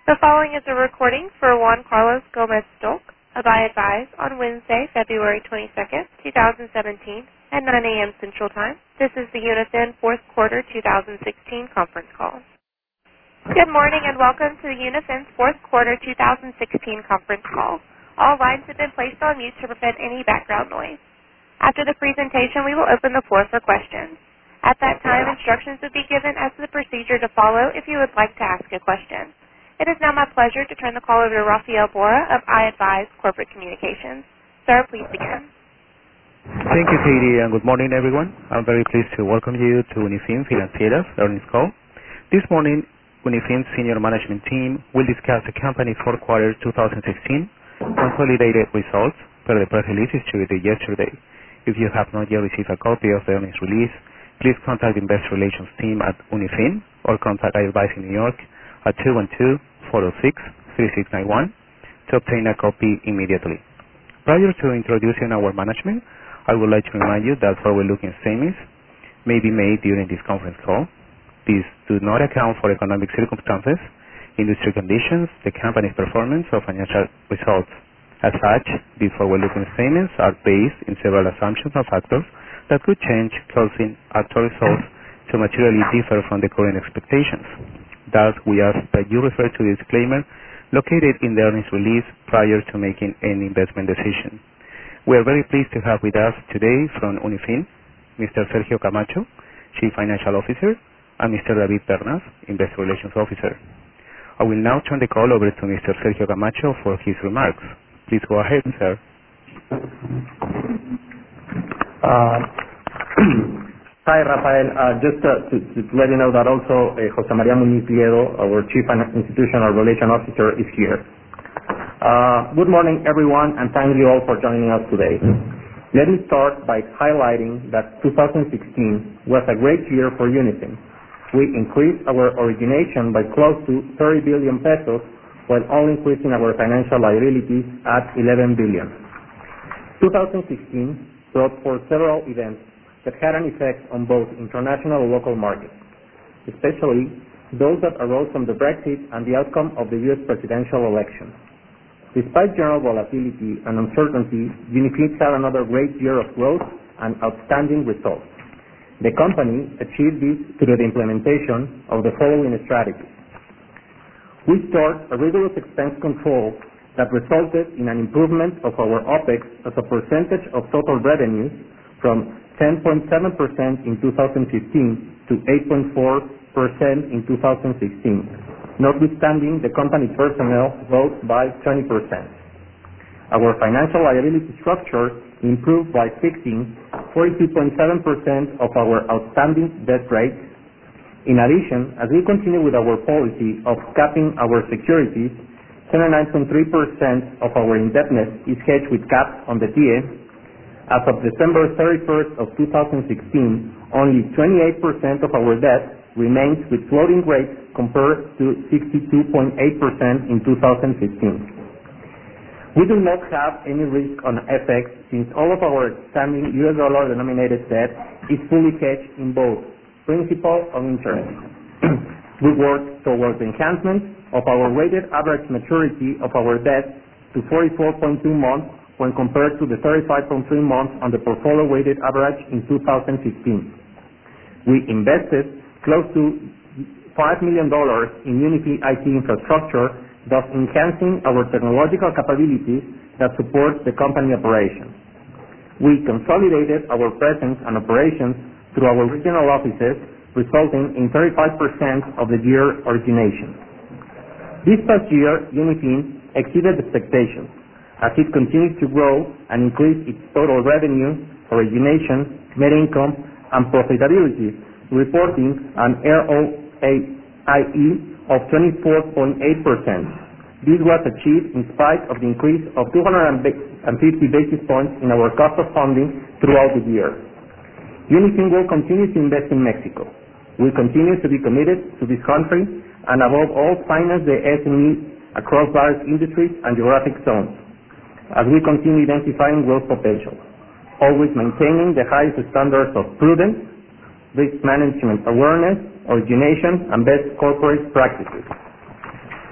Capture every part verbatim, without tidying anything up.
The following is a recording for Juan Carlos Gomez-Stolk of I Advise on Wednesday, February twenty-second, twenty seventeen at nine a.m. Central Time. This is the Unifin fourth quarter twenty sixteen conference call. Good morning and welcome to the Unifin's fourth quarter twenty sixteen conference call. All lines have been placed on mute to prevent any background noise. After the presentation, we will open the floor for questions. At that time, instructions will be given as to the procedure to follow if you would like to ask a question. It is now my pleasure to turn the call over to Rafael Bora of I Advise Corporate Communications. Sir, please begin. Thank you, Katie, and good morning, everyone. I'm very pleased to welcome you to Unifin Financieras earnings call. This morning, Unifin's senior management team will discuss the company's fourth quarter twenty sixteen consolidated results per the press release distributed yesterday. If you have not yet received a copy of the earnings release, please contact the Investor Relations team at Unifin or contact I Advise in New York at two one two, four zero six, three six nine one to obtain a copy immediately. Prior to introducing our management, I would like to remind you that forward-looking statements may be made during this conference call. These do not account for economic circumstances, industry conditions, the company's performance, or financial results. As such, these forward-looking statements are based in several assumptions and factors that could change, causing actual results to materially differ from the current expectations. Thus, we ask that you refer to the disclaimer located in the earnings release prior to making any investment decision. We are very pleased to have with us today from Unifin, Mister Sergio Camacho, Chief Financial Officer, and Mister David Pernas, Investor Relations Officer. I will now turn the call over to Mister Sergio Camacho for his remarks. Please go ahead, sir. Uh, Hi, Rafael. Uh, just uh, to, to let you know that also uh, Jose Maria Muniz Liedo, our Chief Institutional Relations Officer, is here. Uh, good morning, everyone, and thank you all for joining us today. Let me start by highlighting that two thousand sixteen was a great year for Unifin. We increased our origination by close to thirty billion pesos, while only increasing our financial liabilities at eleven billion. two thousand sixteen brought forth several events that had an effect on both international and local markets, especially those that arose from the Brexit and the outcome of the U S presidential election. Despite general volatility and uncertainty, Unifin had another great year of growth and outstanding results. The company achieved this through the implementation of the following strategies. We started a rigorous expense control that resulted in an improvement of our OPEX as a percentage of total revenues from ten point seven percent in two thousand fifteen to eight point four percent in two thousand sixteen, notwithstanding the company personnel rose by twenty percent. Our financial liability structure improved by fixing forty-two point seven percent of our outstanding debt rate. In addition, as we continue with our policy of capping our securities, seventy-nine point three percent of our indebtedness is hedged with caps on the T I E. As of December thirty-first of two thousand sixteen, only twenty-eight percent of our debt remains with floating rates compared to sixty-two point eight percent in two thousand fifteen. We do not have any risk on F X since all of our outstanding U S dollar denominated debt is fully hedged in both principal and interest. We work towards the enhancement of our weighted average maturity of our debt to forty-four point two months when compared to the thirty-five point three months on the portfolio weighted average in two thousand fifteen. We invested close to five million dollars in Unifin I T infrastructure, thus enhancing our technological capabilities that support the company operations. We consolidated our presence and operations through our regional offices, resulting in thirty-five percent of the year origination. This past year, Unifin exceeded expectations, as it continues to grow and increase its total revenue, origination, net income, and profitability, reporting an R O A I E of twenty-four point eight percent. This was achieved in spite of the increase of two hundred fifty basis points in our cost of funding throughout the year. Unifin will continue to invest in Mexico. We continue to be committed to this country and above all finance the S M Es across various industries and geographic zones, as we continue identifying growth potential, always maintaining the highest standards of prudence, risk management awareness, origination, and best corporate practices.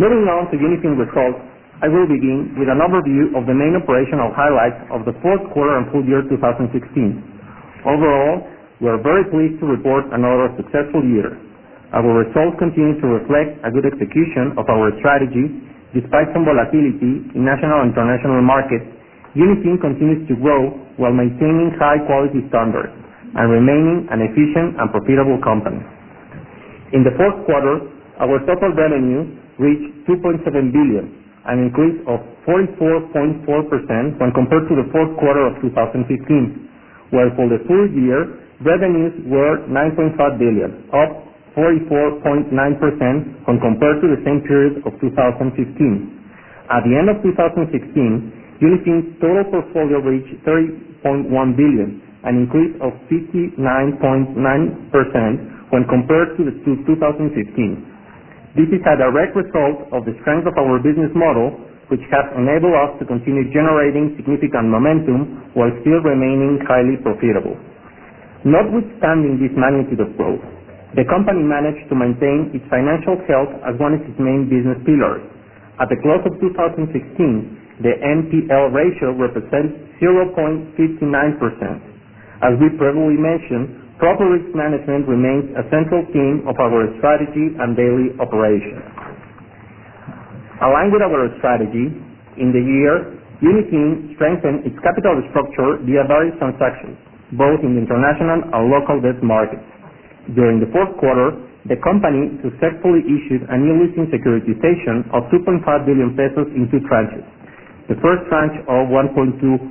Moving on to Unifin results, I will begin with an overview of the main operational highlights of the fourth quarter and full year two thousand sixteen. Overall, we are very pleased to report another successful year. Our results continue to reflect a good execution of our strategy. Despite some volatility in national and international markets, Unifin continues to grow while maintaining high-quality standards and remaining an efficient and profitable company. In the fourth quarter, our total revenue reached two point seven billion dollars, an increase of forty-four point four percent when compared to the fourth quarter of two thousand fifteen, while for the full year, revenues were nine point five billion dollars, up forty-four point nine percent when compared to the same period of two thousand fifteen. At the end of two thousand sixteen, Unifin's total portfolio reached thirty point one billion dollars, an increase of fifty-nine point nine percent when compared to the two thousand fifteen. This is a direct result of the strength of our business model, which has enabled us to continue generating significant momentum while still remaining highly profitable. Notwithstanding this magnitude of growth, the company managed to maintain its financial health as one of its main business pillars. At the close of two thousand sixteen, the N P L ratio represents zero point five nine percent. As we previously mentioned, proper risk management remains a central theme of our strategy and daily operations. Aligned with our strategy, in the year, Unifin strengthened its capital structure via various transactions, both in the international and local debt markets. During the fourth quarter, the company successfully issued a new leasing securitization of two point five billion pesos in two tranches. The first tranche of one point two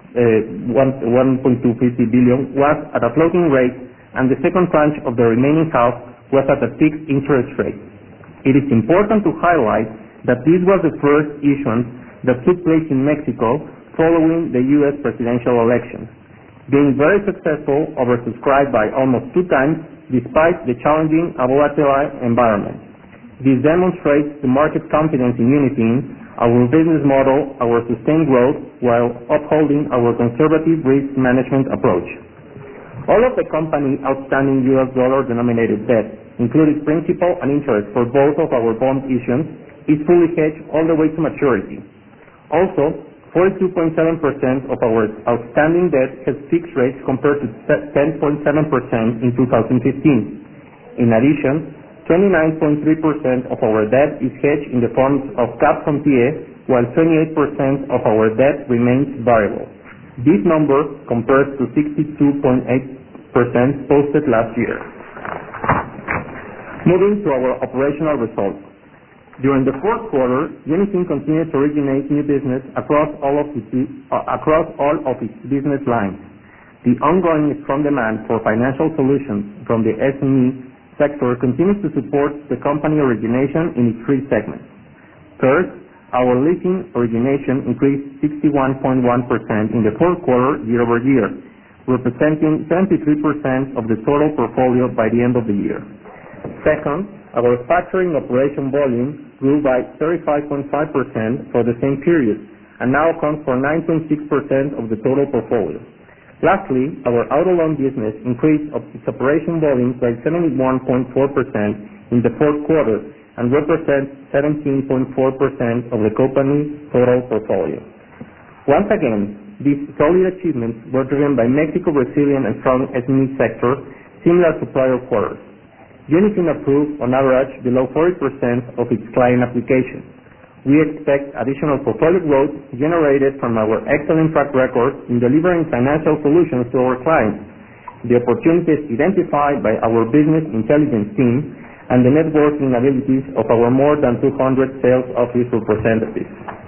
one point two five zero billion was at a floating rate, and the second tranche of the remaining half was at a fixed interest rate. It is important to highlight that this was the first issuance that took place in Mexico following the U S presidential election, being very successful, oversubscribed by almost two times despite the challenging and volatile environment. This demonstrates the market confidence in Unifin, our business model, our sustained growth, while upholding our conservative risk management approach. All of the company's outstanding U S dollar-denominated debt, including principal and interest for both of our bond issues, is fully hedged all the way to maturity. Also, forty-two point seven percent of our outstanding debt has fixed rates compared to ten point seven percent in two thousand fifteen. In addition, twenty-nine point three percent of our debt is hedged in the forms of caps on T A, while twenty-eight percent of our debt remains variable. This number compares to sixty-two point eight percent posted last year. Moving to our operational results. During the fourth quarter, Unifin continued to originate new business across all of its, uh, across all of its business lines. The ongoing strong demand for financial solutions from the S M E sector continues to support the company origination in its three segments. First, our leasing origination increased sixty-one point one percent in the fourth quarter year over year, representing seventy-three percent of the total portfolio by the end of the year. Second, our factoring operation volume grew by thirty-five point five percent for the same period and now accounts for nine point six percent of the total portfolio. Lastly, our auto loan business increased its operation volume by seventy-one point four percent in the fourth quarter and represents seventeen point four percent of the company's total portfolio. Once again, these solid achievements were driven by Mexico's resilient and strong S M E sector, similar to prior quarters. Unifin approved on average below forty percent of its client applications. We expect additional portfolio growth generated from our excellent track record in delivering financial solutions to our clients, the opportunities identified by our business intelligence team, and the networking abilities of our more than two hundred sales office representatives.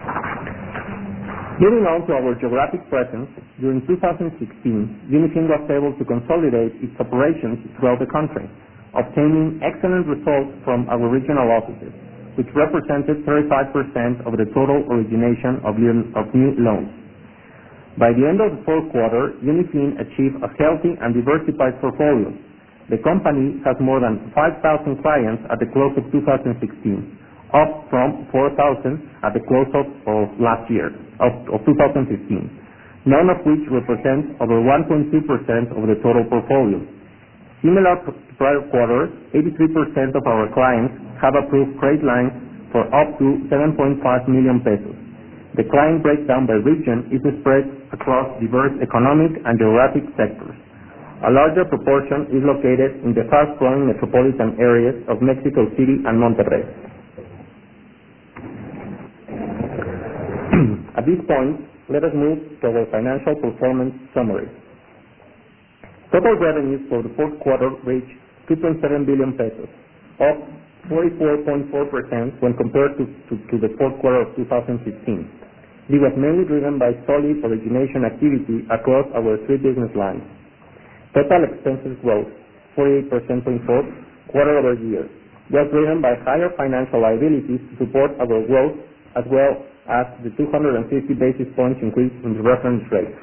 Moving on to our geographic presence, during two thousand sixteen, Unifin was able to consolidate its operations throughout the country, obtaining excellent results from our regional offices, which represented thirty-five percent of the total origination of new loans. By the end of the fourth quarter, Unifin achieved a healthy and diversified portfolio. The company has more than five thousand clients at the close of two thousand sixteen, up from four thousand at the close of, of last year, of, of two thousand fifteen, none of which represents over one point two percent of the total portfolio. Similar to prior quarters, eighty-three percent of our clients have approved credit lines for up to seven point five million pesos. The client breakdown by region is spread across diverse economic and geographic sectors. A larger proportion is located in the fast-growing metropolitan areas of Mexico City and Monterrey. At this point, let us move to our financial performance summary. Total revenues for the fourth quarter reached two point seven billion pesos, up forty-four point four percent when compared to, to, to the fourth quarter of two thousand fifteen. This was mainly driven by solid origination activity across our three business lines. Total expenses growth, forty-eight percent point four quarter over year, was driven by higher financial liabilities to support our growth, as well as the two hundred fifty basis points increase in the reference rate.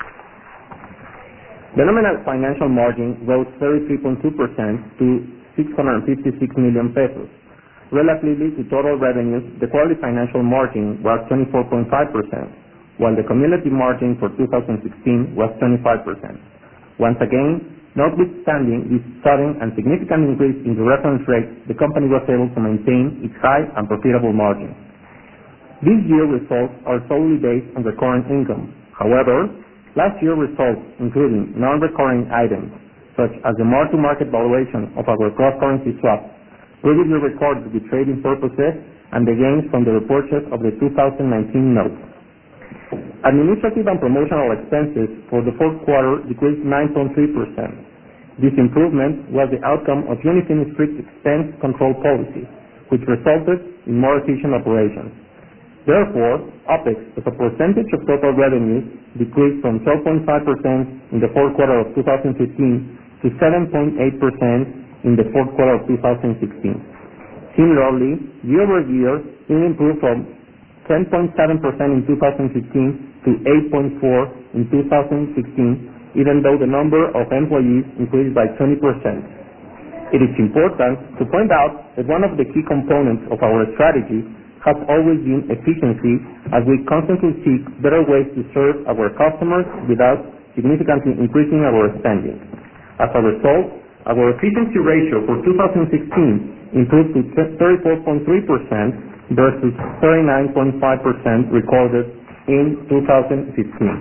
The nominal financial margin rose thirty-three point two percent to six hundred fifty-six million pesos. Relatively to total revenues, the quarterly financial margin was twenty-four point five percent, while the cumulative margin for two thousand sixteen was twenty-five percent. Once again, notwithstanding this sudden and significant increase in the reference rate, the company was able to maintain its high and profitable margin. This year's results are solely based on recurring income. However, last year's results, including non-recurring items, such as the mark-to-market valuation of our cross-currency swap, previously recorded with trading purposes, and the gains from the repurchase of the two thousand nineteen notes. Administrative and promotional expenses for the fourth quarter decreased nine point three percent. This improvement was the outcome of Unifin's strict expense control policy, which resulted in more efficient operations. Therefore, OPEX as a percentage of total revenues decreased from twelve point five percent in the fourth quarter of two thousand fifteen to seven point eight percent in the fourth quarter of two thousand sixteen. Similarly, year-over-year, it improved from ten point seven percent in two thousand fifteen to eight point four percent in two thousand sixteen, even though the number of employees increased by twenty percent. It is important to point out that one of the key components of our strategy has always been efficiency, as we constantly seek better ways to serve our customers without significantly increasing our spending. As a result, our efficiency ratio for two thousand sixteen improved to thirty-four point three percent versus thirty-nine point five percent recorded in two thousand fifteen.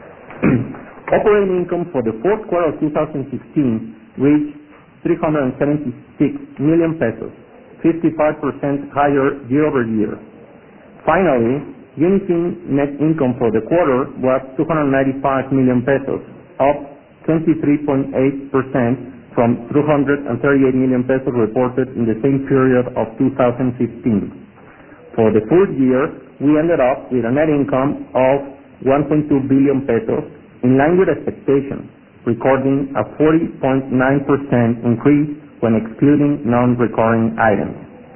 Operating income for the fourth quarter of two thousand sixteen reached three hundred seventy-six million pesos, fifty-five percent higher year over year. Finally, Unifin net income for the quarter was two hundred ninety-five million pesos, up twenty-three point eight percent from two hundred thirty-eight million pesos reported in the same period of two thousand fifteen. For the full year, we ended up with a net income of one point two billion pesos, in line with expectations, recording a forty point nine percent increase when excluding non-recurring items.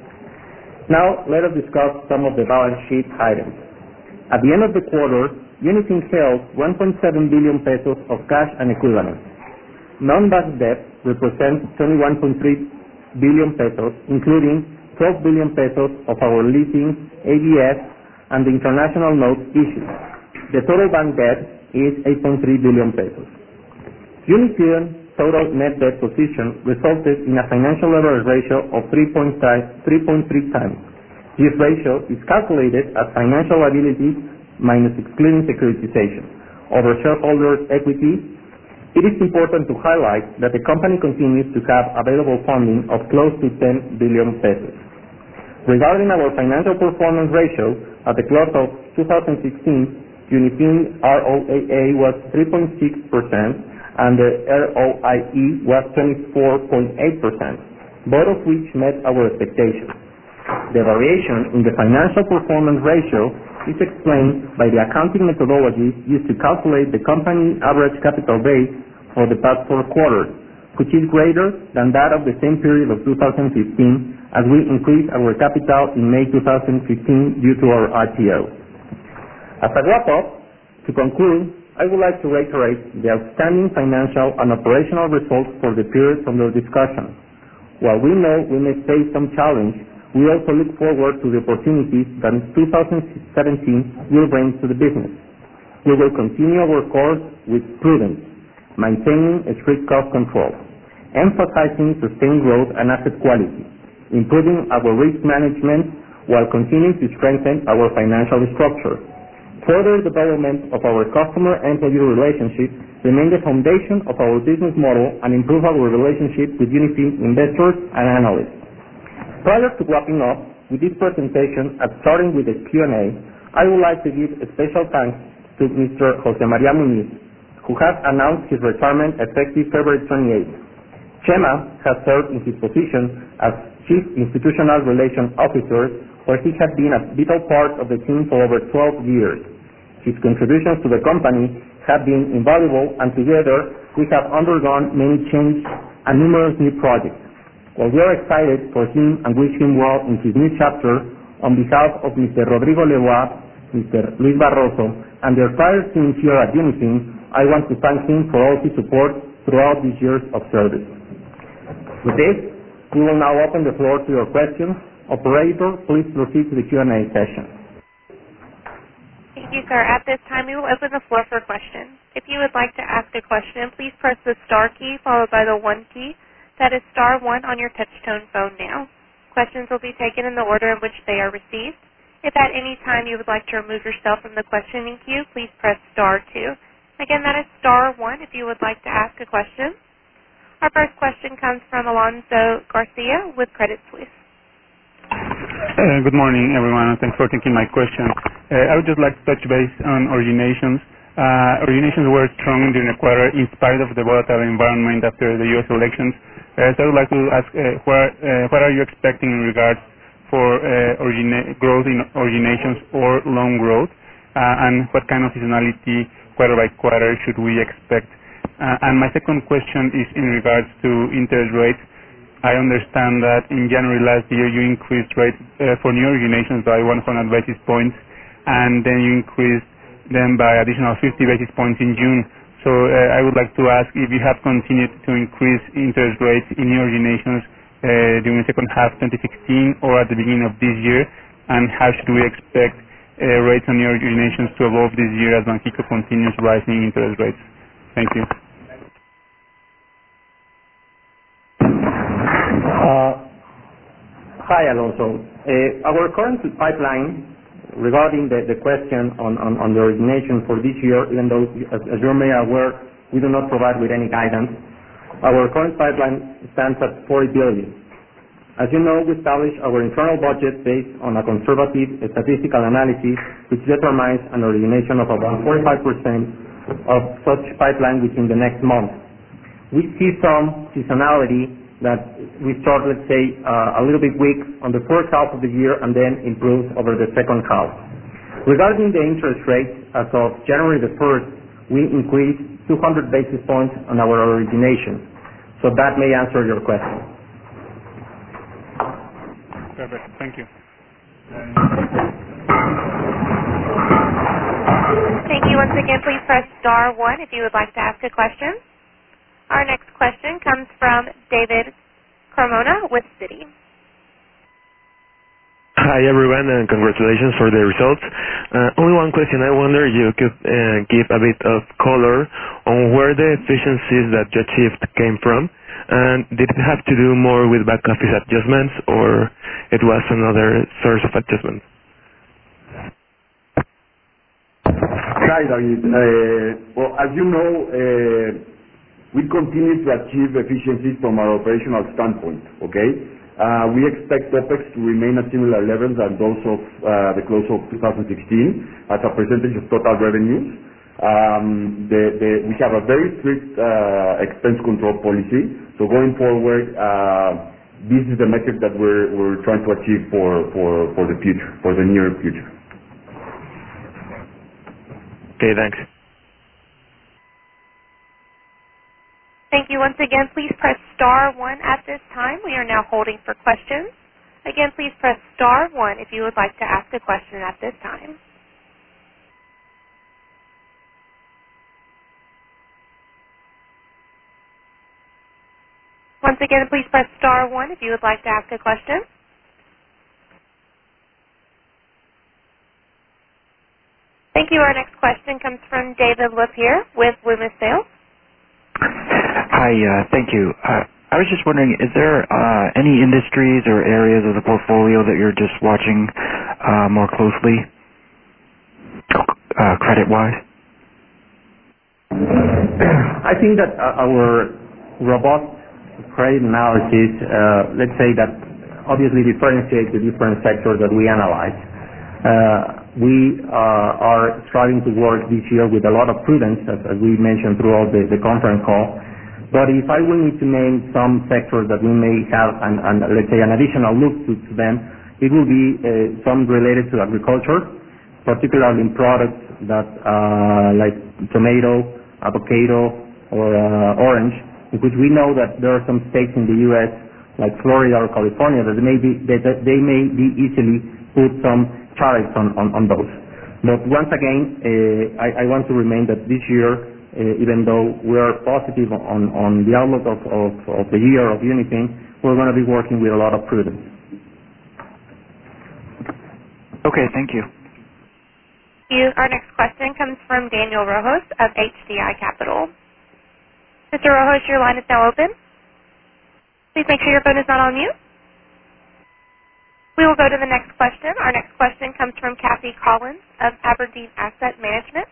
Now, let us discuss some of the balance sheet items. At the end of the quarter, Unifin held one point seven billion pesos of cash and equivalents. Non-bank debt represents twenty-one point three billion pesos, including twelve billion pesos of our leasing, A B S, and the international notes issued. The total bank debt is eight point three billion pesos. Unifin's total net debt position resulted in a financial leverage ratio of three point three times. This ratio is calculated as financial liabilities minus excluding securitization over shareholders' equity. It is important to highlight that the company continues to have available funding of close to ten billion pesos. Regarding our financial performance ratio, at the close of two thousand sixteen, Unifin R O A A was three point six percent and the R O I E was twenty-four point eight percent, both of which met our expectations. The variation in the financial performance ratio is explained by the accounting methodology used to calculate the company average capital base for the past four quarters, which is greater than that of the same period of two thousand fifteen, as we increased our capital in May two thousand fifteen due to our I P O. As a wrap-up, to conclude, I would like to reiterate the outstanding financial and operational results for the period under discussion. While we know we may face some challenge, we also look forward to the opportunities that two thousand seventeen will bring to the business. We will continue our course with prudence, maintaining a strict cost control, emphasizing sustained growth and asset quality, improving our risk management while continuing to strengthen our financial structure. Further development of our customer-employee relationship remain the foundation of our business model and improve our relationship with Unifin investors and analysts. Prior to wrapping up with this presentation and starting with the Q and A, I would like to give a special thanks to Mister Jose Maria Muniz, who has announced his retirement effective February twenty-eighth. Chema has served in his position as Chief Institutional Relations Officer, where he had been a vital part of the team for over twelve years. His contributions to the company have been invaluable, and together we have undergone many changes and numerous new projects. While we are excited for him and wish him well in his new chapter, on behalf of Mister Rodrigo Leroy, Mister Luis Barroso, and the entire team here at Unifin, I want to thank him for all his support throughout these years of service. With this, we will now open the floor to your questions. Operator, please proceed to the Q and A session. Thank you, sir. At this time, we will open the floor for questions. If you would like to ask a question, please press the star key followed by the one key. That is star one on your touch-tone phone now. Questions will be taken in the order in which they are received. If at any time you would like to remove yourself from the questioning queue, please press star two. Again, that is star one if you would like to ask a question. Our first question comes from Alonso Garcia with Credit Suisse. Uh, good morning, everyone, and thanks for taking my question. Uh, I would just like to touch base on originations. Uh, originations were strong during the quarter in spite of the volatile environment after the U S elections. Uh, so I would like to ask, uh, where, uh, what are you expecting in regards for uh, origina- growth in originations or loan growth, uh, and what kind of seasonality quarter by quarter should we expect? Uh, and my second question is in regards to interest rates. I understand that in January last year you increased rates uh, for new originations by one hundred basis points, and then you increased them by additional fifty basis points in June. So uh, I would like to ask if you have continued to increase interest rates in new originations uh, during the second half twenty sixteen or at the beginning of this year, and how should we expect uh, rates on new originations to evolve this year as Banxico continues rising interest rates? Thank you. Uh, hi, Alonso. Uh, our current pipeline, regarding the, the question on, on, on the origination for this year, even though, as, as you may be aware, we do not provide with any guidance, our current pipeline stands at forty billion dollars. As you know, we established our internal budget based on a conservative statistical analysis, which determines an origination of about forty-five percent of such pipeline within the next month. We see some seasonality that we start, let's say, uh, a little bit weak on the first half of the year and then improves over the second half. Regarding the interest rate, as of January the first, we increased two hundred basis points on our origination. So that may answer your question. Perfect. Thank you. Thank you. Once again, please press star one if you would like to ask a question. Our next question comes from David Carmona with Citi. Hi, everyone, and congratulations for the results. Uh, only one question. I wonder if you could uh, give a bit of color on where the efficiencies that you achieved came from, and did it have to do more with back office adjustments, or it was another source of adjustment? Hi, David. Uh, well, as you know, uh, we continue to achieve efficiencies from our operational standpoint, okay? Uh, we expect OPEX to remain at similar levels as those of uh, the close of two thousand sixteen as a percentage of total revenues. Um, the, the, we have a very strict uh, expense control policy, so going forward, uh, this is the metric that we're, we're trying to achieve for, for, for the future, for the near future. Okay, thanks. Thank you. Once again, please press star one at this time. We are now holding for questions. Again, please press star one if you would like to ask a question at this time. Once again, please press star one if you would like to ask a question. Thank you. Our next question comes from David Lapierre with Loomis Sales. Hi, uh, thank you. Uh, I was just wondering, is there uh, any industries or areas of the portfolio that you're just watching uh, more closely, uh, credit-wise? I think that uh, our robust credit analysis, uh, let's say that obviously differentiates the different sectors that we analyze. Uh, we uh, are striving to work this year with a lot of prudence, as, as we mentioned throughout the, the conference call. But if I will need to name some sectors that we may have, an, an, let's say, an additional look to, to them, it will be uh, some related to agriculture, particularly in products that uh, like tomato, avocado, or uh, orange, in which we know that there are some states in the U S like Florida or California that may be that, that they may be easily put some tariffs on, on, on those. But once again, uh, I, I want to remain that this year, uh, even though we are positive on, on the outlook of, of, of the year of Unifin, we're going to be working with a lot of prudence. Okay, thank you. You. Our next question comes from Daniel Rojas of H D I Capital. Mister Rojas, your line is now open. Please make sure your phone is not on mute. We will go to the next question. Our next question comes from Kathy Collins of Aberdeen Asset Management.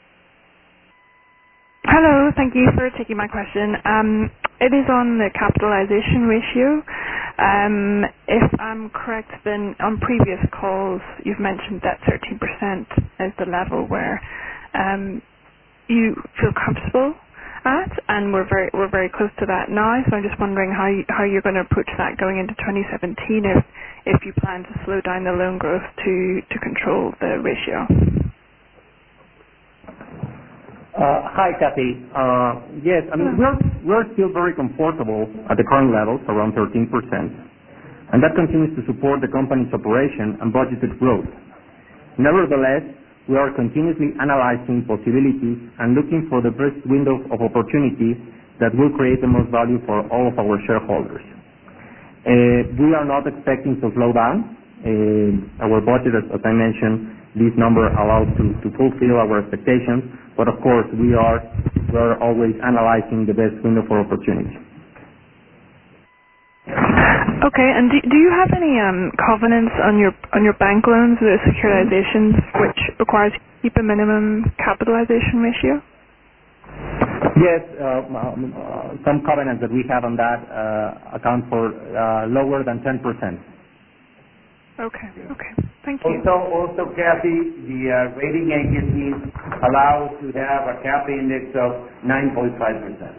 Hello, thank you for taking my question. Um, it is on the capitalization ratio. Um, if I'm correct, then on previous calls you've mentioned that thirteen percent is the level where um, you feel comfortable at, and we're very we're very close to that now. So I'm just wondering how you, how you're going to approach that going into twenty seventeen, if if you plan to slow down the loan growth to to control the ratio. Uh, hi, Kathy. Uh, yes, I mean, we're, we're still very comfortable at the current levels, around thirteen percent, and that continues to support the company's operation and budgeted growth. Nevertheless, we are continuously analyzing possibilities and looking for the best window of opportunity that will create the most value for all of our shareholders. Uh, we are not expecting to slow down. Uh, our budget, as, as I mentioned, this number allows to, to fulfill our expectations, but of course we are we are always analyzing the best window for opportunity. Okay, and do, do you have any um, covenants on your on your bank loans, the securitizations, which requires you to keep a minimum capitalization ratio? Yes, uh, um, uh, some covenants that we have on that uh, account for uh, lower than ten percent. Okay, okay. Thank you. Also, also, Kathy, the uh, rating agencies allow us to have a cap index of nine point five percent.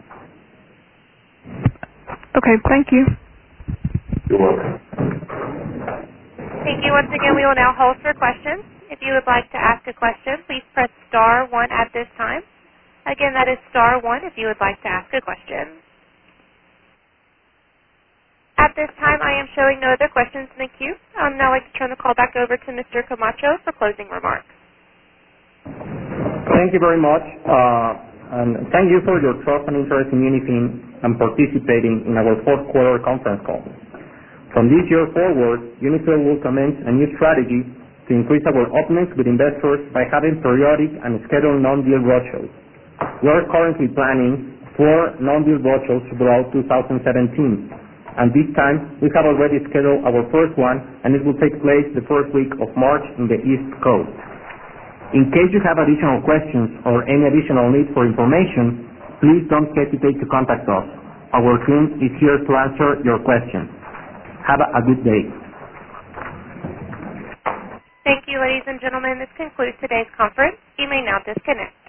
Okay, thank you. You're welcome. Thank you. Once again, we will now hold for questions. If you would like to ask a question, please press star one at this time. Again, that is star one if you would like to ask a question. At this time, I am showing no other questions in the queue. I would now like to turn the call back over to Mister Camacho for closing remarks. Thank you very much, uh, and thank you for your trust and interest in Unifin and participating in our fourth quarter conference call. From this year forward, Unifin will commence a new strategy to increase our openness with investors by having periodic and scheduled non-deal roadshows. We are currently planning four non-deal roadshows throughout two thousand seventeen. And this time, we have already scheduled our first one, and it will take place the first week of March in the East Coast. In case you have additional questions or any additional need for information, please don't hesitate to contact us. Our team is here to answer your questions. Have a good day. Thank you, ladies and gentlemen. This concludes today's conference. You may now disconnect.